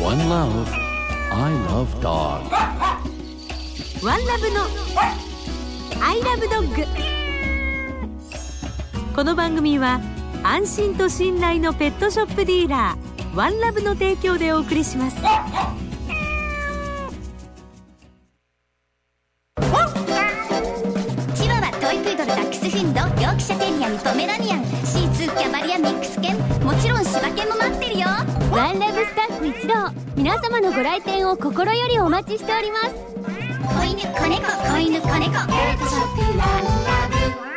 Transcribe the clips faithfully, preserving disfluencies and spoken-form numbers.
One love, I love dog. One love の I love dog。 この番組は安心と信頼のペットショップディーラーワンラブの提供でお送りします。 チワワ、トイプードル、ダックスフンド、ヨークシャテリアにポメラニアン、シーツー、キャバリア、ミックス犬、もちろん柴犬も待ってるよ。 ワンラブスタッフ一同、皆様のご来店を心よりお待ちしております。 子犬、子猫、子犬、子猫、ペットショップワンラブ。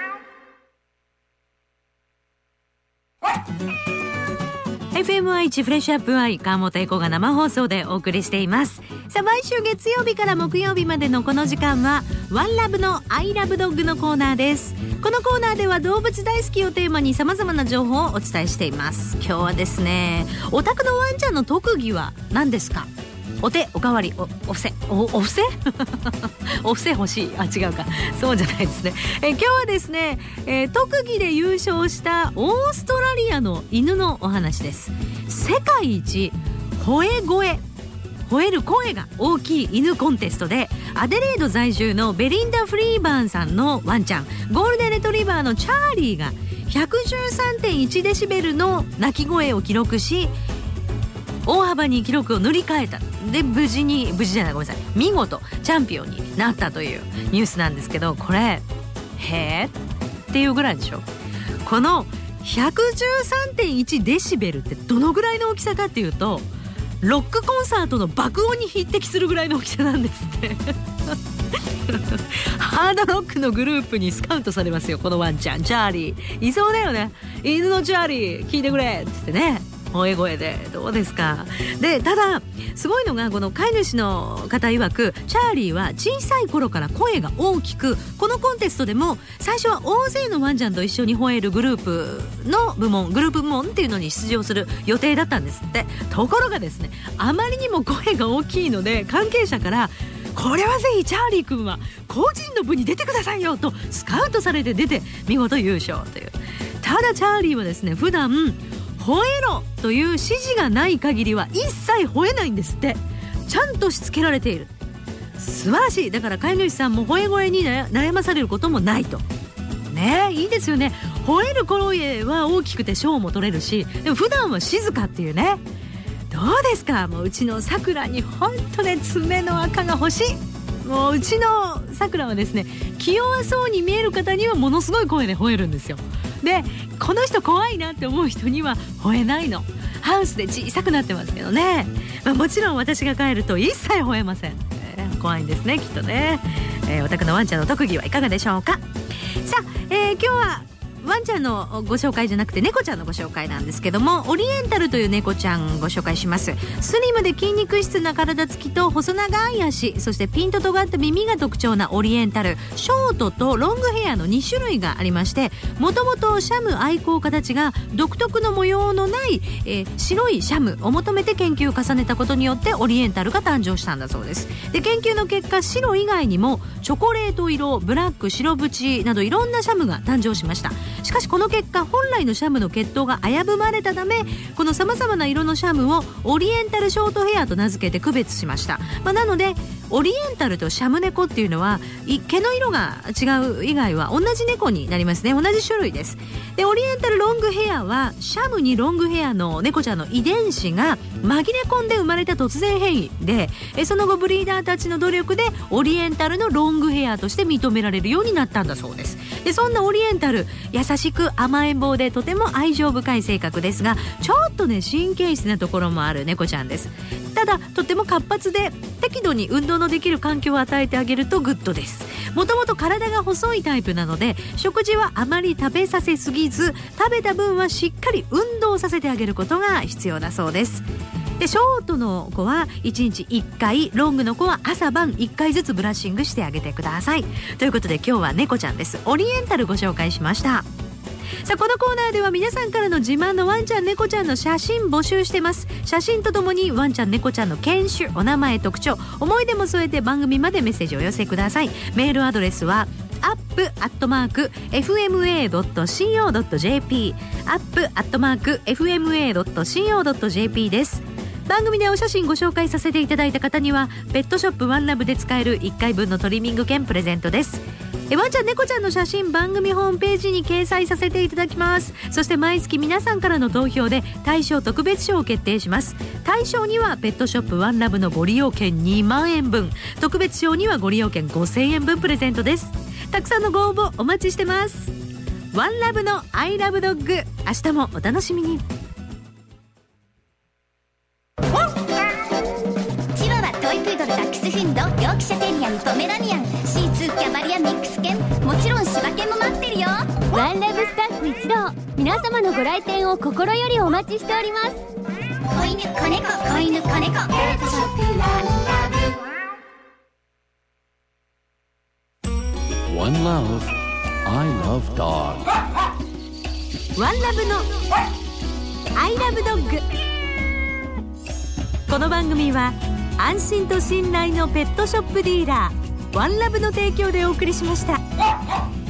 エフエムアイ フレッシュアップアイ川本英子が生放送でお送りしています。さあ、毎週月曜日から木曜日までのこの時間はワンラブのアイラブドッグのコーナーです。このコーナーでは動物大好きをテーマに様々な情報をお伝えしています。今日はですね、お宅のワンちゃんの特技は何ですか？お手、おかわり、お、お布施、お、お布施お布施欲しい。あ、違うか。そうじゃないですね。え今日はですね、えー、特技で優勝したオーストラリアの犬のお話です。世界一吠え声、吠える声が大きい犬コンテストで、アデレード在住のベリンダ・フリーバーンさんのワンちゃん、ゴールデンレトリバーのチャーリーが ひゃくじゅうさんてんいち デシベルの鳴き声を記録し、大幅に記録を塗り替えた。で、無事に無事じゃないごめんなさい見事チャンピオンになったというニュースなんですけど、これへーっていうぐらいでしょ。この ひゃくじゅうさんてんいち デシベルってどのぐらいの大きさかっていうと、ロックコンサートの爆音に匹敵するぐらいの大きさなんですってハードロックのグループにスカウトされますよ、このワンちゃん。チャーリーいそうだよね。犬のチャーリー聞いてくれって言ってね、吠え声でどうですか。で、ただすごいのが、この飼い主の方曰く、チャーリーは小さい頃から声が大きく、このコンテストでも最初は大勢のワンちゃんと一緒に吠えるグループの部門グループ部門っていうのに出場する予定だったんですって。ところがですね、あまりにも声が大きいので、関係者からこれはぜひチャーリー君は個人の部に出てくださいよとスカウトされて出て、見事優勝という。ただチャーリーはですね、普段吠えろという指示がない限りは一切吠えないんですって。ちゃんとしつけられている。素晴らしい。だから飼い主さんも吠え声に悩まされることもないとね。いいですよね。吠える声は大きくて賞も取れるし、でも普段は静かっていうね。どうですか。もううちのさくらに本当ね、爪の赤が欲しい。もううちのさくらはですね、気弱そうに見える方にはものすごい声で吠えるんですよ。で、この人怖いなって思う人には吠えないの。ハウスで小さくなってますけどね、まあ、もちろん私が帰ると一切吠えません、えー、怖いんですねきっとね、えー、お宅のワンちゃんの特技はいかがでしょうか。さあ、えー、今日はワンちゃんのご紹介じゃなくて猫ちゃんのご紹介なんですけども、オリエンタルという猫ちゃんご紹介します。スリムで筋肉質な体つきと細長い足、そしてピンと尖った耳が特徴なオリエンタル。ショートとロングヘアのに種類がありまして、もともとシャム愛好家たちが独特の模様のない、えー、白いシャムを求めて研究を重ねたことによってオリエンタルが誕生したんだそうです。で、研究の結果、白以外にもチョコレート色、ブラック、白縁などいろんなシャムが誕生しました。しかしこの結果、本来のシャムの血統が危ぶまれたため、この様々な色のシャムをオリエンタルショートヘアと名付けて区別しました。まあ、なのでオリエンタルとシャム猫っていうのは毛の色が違う以外は同じ猫になりますね。同じ種類です。で、オリエンタルロングヘアはシャムにロングヘアの猫ちゃんの遺伝子が紛れ込んで生まれた突然変異で、その後ブリーダーたちの努力でオリエンタルのロングヘアとして認められるようになったんだそうです。で、そんなオリエンタル、優しく甘えん坊でとても愛情深い性格ですが、ちょっとね神経質なところもある猫ちゃんです。ただとても活発で適度に運動のできる環境を与えてあげるとグッドです。もともと体が細いタイプなので、食事はあまり食べさせすぎず、食べた分はしっかり運動させてあげることが必要だそうです。で、ショートの子はいちにちいっかい、ロングの子は朝晩いっかいずつブラッシングしてあげてください。ということで今日は猫ちゃんです。オリエンタルご紹介しました。さあ、このコーナーでは皆さんからの自慢のワンちゃん猫ちゃんの写真募集してます。写真とともにワンちゃん猫ちゃんの犬種、お名前、特徴、思い出も添えて番組までメッセージをお寄せください。メールアドレスはアップアットマーク エフエムエードットシーオードットジェーピー アップアットマーク エフエムエードットシーオードットジェーピー です。 番組でお写真ご紹介させていただいた方にはペットショップワンラブで使えるいっかいぶんのトリミング券プレゼントです。えワンちゃん猫ちゃんの写真番組ホームページに掲載させていただきます。そして毎月皆さんからの投票で大賞特別賞を決定します。大賞にはペットショップワンラブのご利用券にまんえんぶん、特別賞にはご利用券ごせんえんぶんプレゼントです。たくさんのご応募お待ちしてます。ワンラブのアイラブドッグ、明日もお楽しみに。 チワワ、トイプードル、ダックスフンド、ヨークシャテリアにポメラニアン、シーツー、キャバリアミックス犬、もちろん柴犬も待ってるよ。 ワンラブスタッフ一同、皆様のご来店を心よりお待ちしております。 子犬、子猫、子犬、子猫、ペットショップワンラブ。 One love, I love dog. ワンラブのアイラブドッグ。この番組は安心と信頼のペットショップディーラーワンラブの提供でお送りしました。